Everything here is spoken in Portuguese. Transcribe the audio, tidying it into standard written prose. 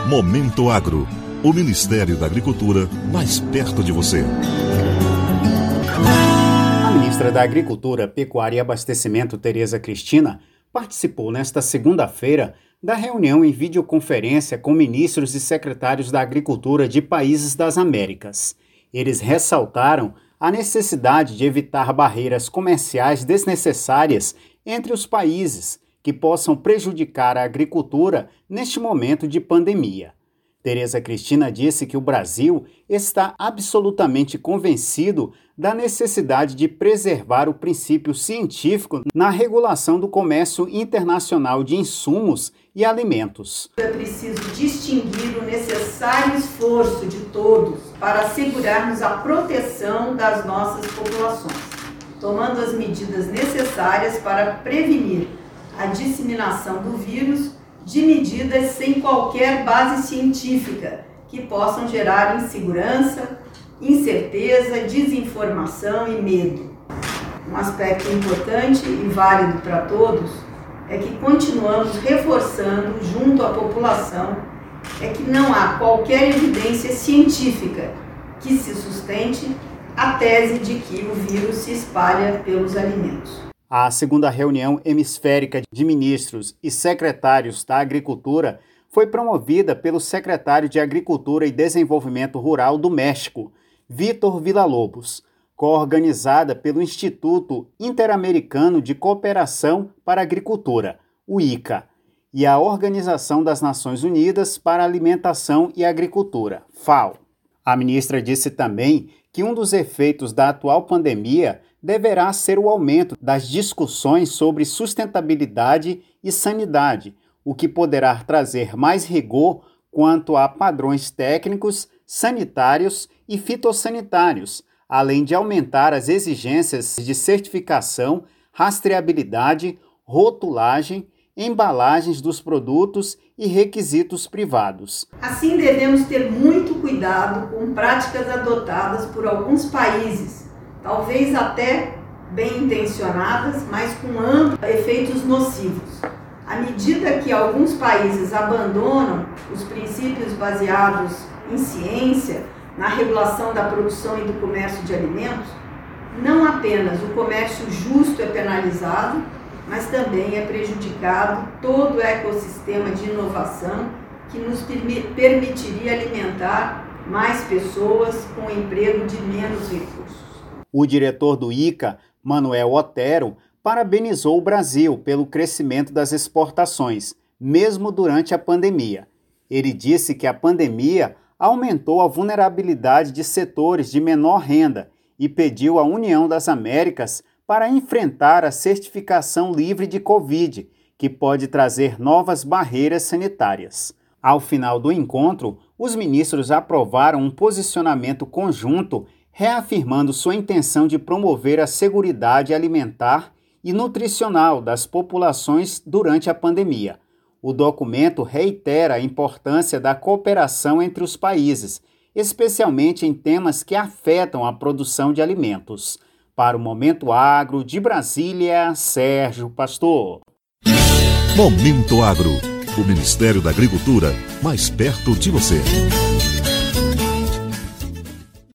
Momento Agro, o Ministério da Agricultura mais perto de você. A ministra da Agricultura, Pecuária e Abastecimento, Tereza Cristina, participou nesta segunda-feira da reunião em videoconferência com ministros e secretários da Agricultura de países das Américas. Eles ressaltaram a necessidade de evitar barreiras comerciais desnecessárias entre os países que possam prejudicar a agricultura neste momento de pandemia. Tereza Cristina disse que o Brasil está absolutamente convencido da necessidade de preservar o princípio científico na regulação do comércio internacional de insumos e alimentos. É preciso distinguir o necessário esforço de todos para assegurarmos a proteção das nossas populações, tomando as medidas necessárias para prevenir a disseminação do vírus de medidas sem qualquer base científica que possam gerar insegurança, incerteza, desinformação e medo. Um aspecto importante e válido para todos é que continuamos reforçando junto à população que não há qualquer evidência científica que se sustente a tese de que o vírus se espalha pelos alimentos. A segunda reunião hemisférica de ministros e secretários da Agricultura foi promovida pelo secretário de Agricultura e Desenvolvimento Rural do México, Vítor Villalobos, coorganizada pelo Instituto Interamericano de Cooperação para a Agricultura, o ICA, e a Organização das Nações Unidas para a Alimentação e Agricultura, FAO. A ministra disse também que um dos efeitos da atual pandemia deverá ser o aumento das discussões sobre sustentabilidade e sanidade, o que poderá trazer mais rigor quanto a padrões técnicos, sanitários e fitossanitários, além de aumentar as exigências de certificação, rastreabilidade, rotulagem, embalagens dos produtos e requisitos privados. Assim, devemos ter muito cuidado com práticas adotadas por alguns países, talvez até bem intencionadas, mas com amplos efeitos nocivos. À medida que alguns países abandonam os princípios baseados em ciência na regulação da produção e do comércio de alimentos, não apenas o comércio justo é penalizado, mas também é prejudicado todo o ecossistema de inovação que nos permitiria alimentar mais pessoas com emprego de menos recursos. O diretor do ICA, Manuel Otero, parabenizou o Brasil pelo crescimento das exportações, mesmo durante a pandemia. Ele disse que a pandemia aumentou a vulnerabilidade de setores de menor renda e pediu à União das Américas para enfrentar a certificação livre de Covid, que pode trazer novas barreiras sanitárias. Ao final do encontro, os ministros aprovaram um posicionamento conjunto reafirmando sua intenção de promover a seguridade alimentar e nutricional das populações durante a pandemia. O documento reitera a importância da cooperação entre os países, especialmente em temas que afetam a produção de alimentos. Para o Momento Agro, de Brasília, Sérgio Pastor. Momento Agro, o Ministério da Agricultura mais perto de você.